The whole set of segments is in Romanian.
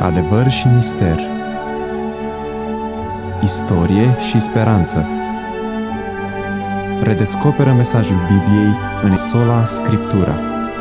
Adevăr și mister, istorie și speranță. Redescoperă mesajul Bibliei în Sola Scriptura.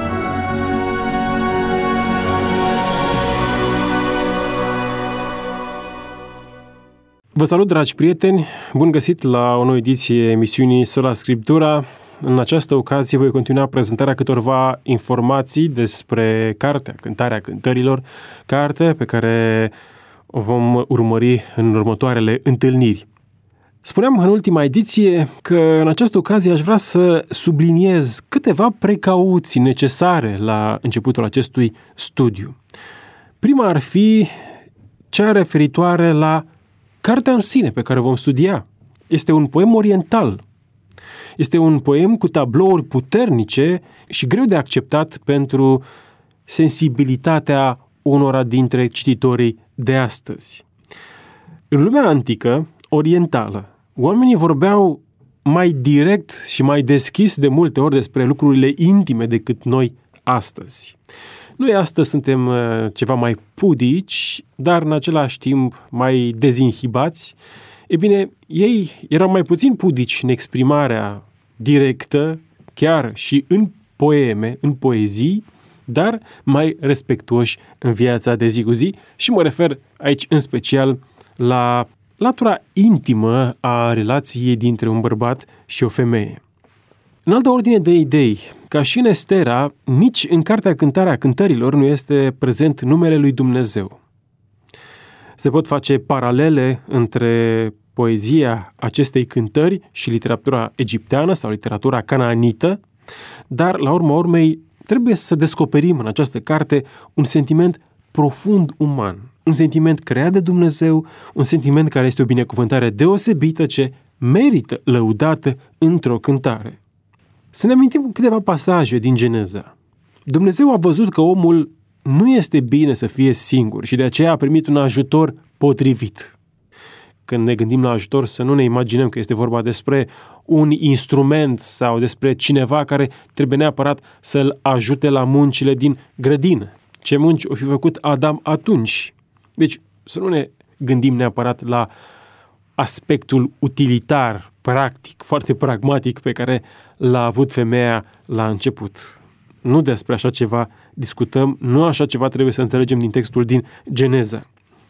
Vă salut, dragi prieteni! Bun găsit la o nouă ediție emisiunii Sola Scriptura. În această ocazie voi continua prezentarea câtorva informații despre cartea Cântarea Cântărilor, carte pe care o vom urmări în următoarele întâlniri. Spuneam în ultima ediție că în această ocazie aș vrea să subliniez câteva precauții necesare la începutul acestui studiu. Prima ar fi cea referitoare la cartea în sine pe care o vom studia. Este un poem oriental. Este un poem cu tablouri puternice și greu de acceptat pentru sensibilitatea unora dintre cititorii de astăzi. În lumea antică, orientală, oamenii vorbeau mai direct și mai deschis de multe ori despre lucrurile intime decât noi astăzi. Noi astăzi suntem ceva mai pudici, dar în același timp mai dezinhibați. E bine, ei erau mai puțin pudici în exprimarea directă, chiar și în poeme, în poezii, dar mai respectuoși în viața de zi cu zi și mă refer aici în special la latura intimă a relației dintre un bărbat și o femeie. În altă ordine de idei, ca și în Estera, nici în cartea Cântarea Cântărilor nu este prezent numele lui Dumnezeu. Se pot face paralele între poezia acestei cântări și literatura egipteană sau literatura canaanită, dar, la urma urmei, trebuie să descoperim în această carte un sentiment profund uman, un sentiment creat de Dumnezeu, un sentiment care este o binecuvântare deosebită ce merită lăudată într-o cântare. Să ne amintim câteva pasaje din Geneza. Dumnezeu a văzut că omul nu este bine să fie singur și de aceea a primit un ajutor potrivit. Când ne gândim la ajutor, să nu ne imaginăm că este vorba despre un instrument sau despre cineva care trebuie neapărat să-l ajute la muncile din grădină. Ce munci o fi făcut Adam atunci? Deci să nu ne gândim neapărat la aspectul utilitar, practic, foarte pragmatic pe care l-a avut femeia la început. Nu despre așa ceva discutăm, nu așa ceva trebuie să înțelegem din textul din Geneza.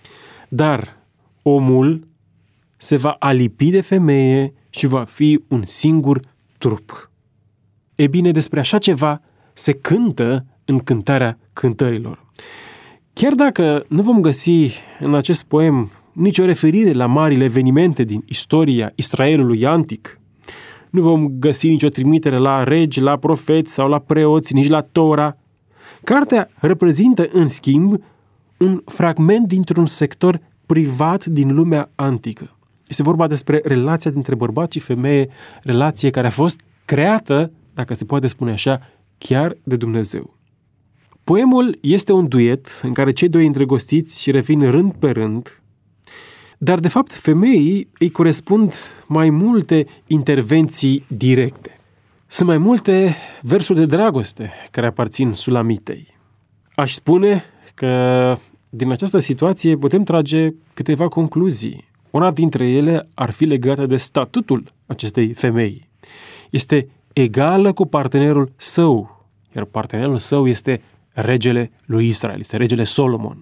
Dar omul se va alipi de femeie și va fi un singur trup. E bine, despre așa ceva se cântă în Cântarea Cântărilor. Chiar dacă nu vom găsi în acest poem nicio referire la marile evenimente din istoria Israelului antic, nu vom găsi nicio trimitere la regi, la profeți sau la preoți, nici la Tora, cartea reprezintă, în schimb, un fragment dintr-un sector privat din lumea antică. Este vorba despre relația dintre bărbat și femeie, relație care a fost creată, dacă se poate spune așa, chiar de Dumnezeu. Poemul este un duet în care cei doi îndrăgostiți revin rând pe rând, dar de fapt femeii îi corespund mai multe intervenții directe. Sunt mai multe versuri de dragoste care aparțin Sulamitei. Aș spune că din această situație putem trage câteva concluzii. Una dintre ele ar fi legată de statutul acestei femei. Este egală cu partenerul său, iar partenerul său este regele lui Israel, este regele Solomon.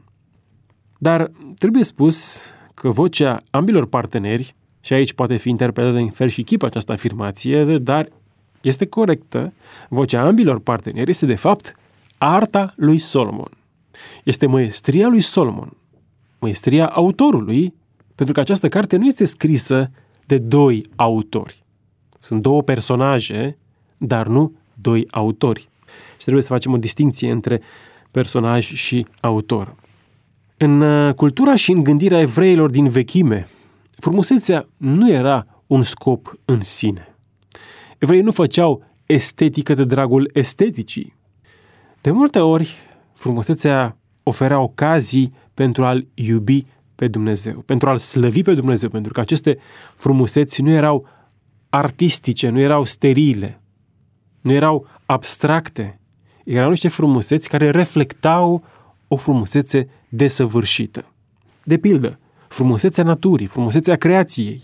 Dar trebuie spus că vocea ambilor parteneri, și aici poate fi interpretată în fel și chip această afirmație, dar este corectă, vocea ambilor parteneri este de fapt arta lui Solomon. Este măestria lui Solomon, măestria autorului, pentru că această carte nu este scrisă de doi autori. Sunt două personaje, dar nu doi autori. Și trebuie să facem o distinție între personaj și autor. În cultura și în gândirea evreilor din vechime, frumusețea nu era un scop în sine. Evreii nu făceau estetică de dragul esteticii. De multe ori, frumusețea oferea ocazii pentru a-L iubi pe Dumnezeu, pentru a-L slăvi pe Dumnezeu, pentru că aceste frumuseți nu erau artistice, nu erau sterile, nu erau abstracte, erau niște frumuseți care reflectau o frumusețe desăvârșită. De pildă, frumusețea naturii, frumusețea creației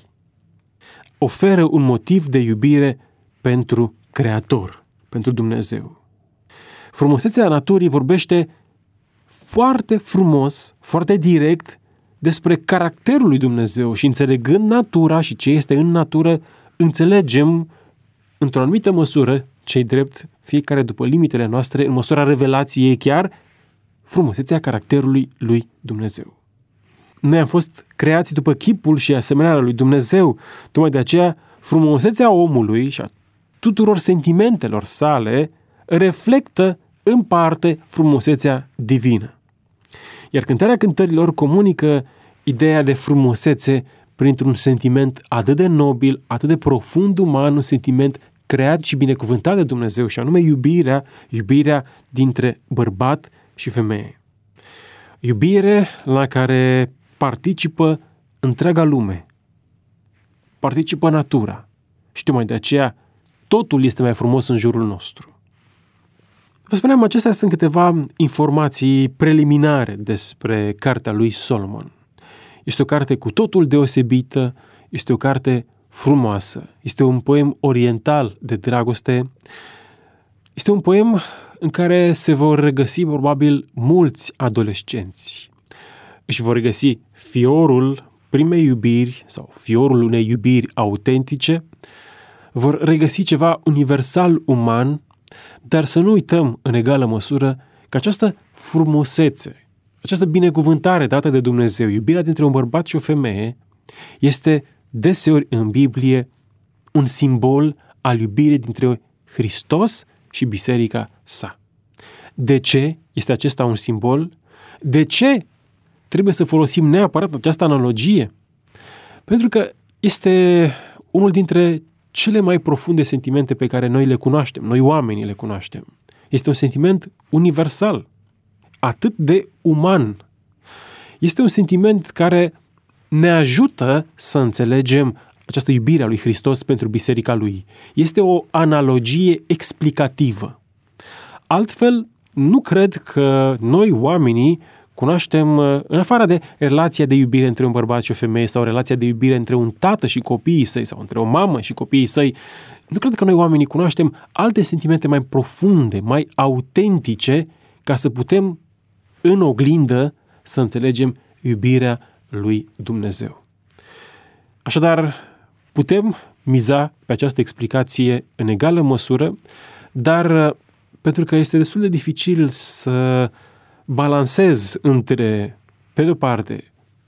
oferă un motiv de iubire pentru Creator, pentru Dumnezeu. Frumusețea naturii vorbește foarte frumos, foarte direct despre caracterul lui Dumnezeu și înțelegând natura și ce este în natură, înțelegem într-o anumită măsură, ce-i drept, fiecare după limitele noastre, în măsura revelației chiar, frumusețea caracterului lui Dumnezeu. Noi am fost creați după chipul și asemănarea lui Dumnezeu, tocmai de aceea frumusețea omului și a tuturor sentimentelor sale reflectă în parte frumusețea divină. Iar cântarea cântărilor comunică ideea de frumusețe printr-un sentiment atât de nobil, atât de profund uman, un sentiment creat și binecuvântat de Dumnezeu, și anume iubirea dintre bărbat și femeie. Iubire la care participă întreaga lume, participă natura și tocmai de aceea totul este mai frumos în jurul nostru. Vă spuneam, acestea sunt câteva informații preliminare despre cartea lui Solomon. Este o carte cu totul deosebită, este o carte frumoasă, este un poem oriental de dragoste, este un poem în care se vor regăsi probabil mulți adolescenți. Își vor regăsi fiorul primei iubiri sau fiorul unei iubiri autentice, vor regăsi ceva universal uman, dar să nu uităm în egală măsură că această frumusețe, această binecuvântare dată de Dumnezeu, iubirea dintre un bărbat și o femeie, este deseori în Biblie un simbol al iubirii dintre Hristos și biserica sa. De ce este acesta un simbol? De ce trebuie să folosim neapărat această analogie? Pentru că este unul dintre cele mai profunde sentimente pe care noi le cunoaștem, noi oamenii le cunoaștem. Este un sentiment universal, atât de uman. Este un sentiment care ne ajută să înțelegem această iubire a lui Hristos pentru biserica lui. Este o analogie explicativă. Altfel, nu cred că noi oamenii cunoaștem, în afară de relația de iubire între un bărbat și o femeie sau relația de iubire între un tată și copiii săi sau între o mamă și copiii săi, nu cred că noi oamenii cunoaștem alte sentimente mai profunde, mai autentice, ca să putem în oglindă să înțelegem iubirea lui Dumnezeu. Așadar, putem miza pe această explicație în egală măsură, dar pentru că este destul de dificil să balansez între, pe de-o parte,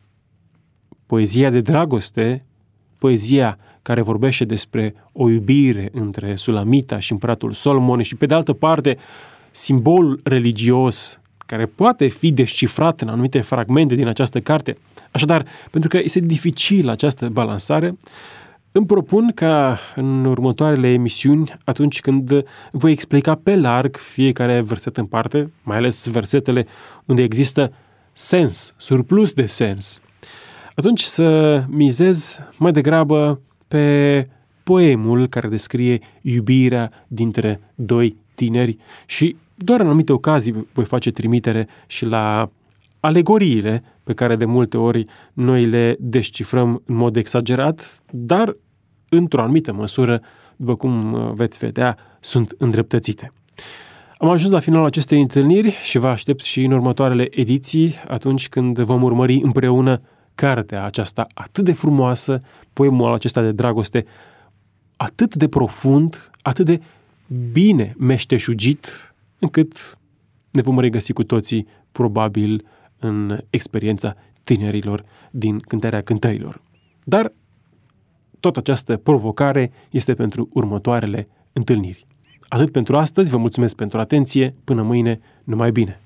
poezia de dragoste, poezia care vorbește despre o iubire între Sulamita și împăratul Solomon și, pe de altă parte, simbolul religios care poate fi descifrat în anumite fragmente din această carte. Așadar, pentru că este dificil această balansare, îmi propun ca în următoarele emisiuni, atunci când voi explica pe larg fiecare verset în parte, mai ales versetele unde există sens, surplus de sens, atunci să mizez mai degrabă pe poemul care descrie iubirea dintre doi tineri și doar în anumite ocazii voi face trimitere și la alegoriile pe care de multe ori noi le descifrăm în mod exagerat, dar într-o anumită măsură, după cum veți vedea, sunt îndreptățite. Am ajuns la finalul acestei întâlniri și vă aștept și în următoarele ediții, atunci când vom urmări împreună cartea aceasta atât de frumoasă, poemul acesta de dragoste, atât de profund, atât de bine meșteșugit, încât ne vom regăsi cu toții, probabil, în experiența tinerilor din Cântarea Cântărilor. Dar tot această provocare este pentru următoarele întâlniri. Atât pentru astăzi, vă mulțumesc pentru atenție, până mâine, numai bine!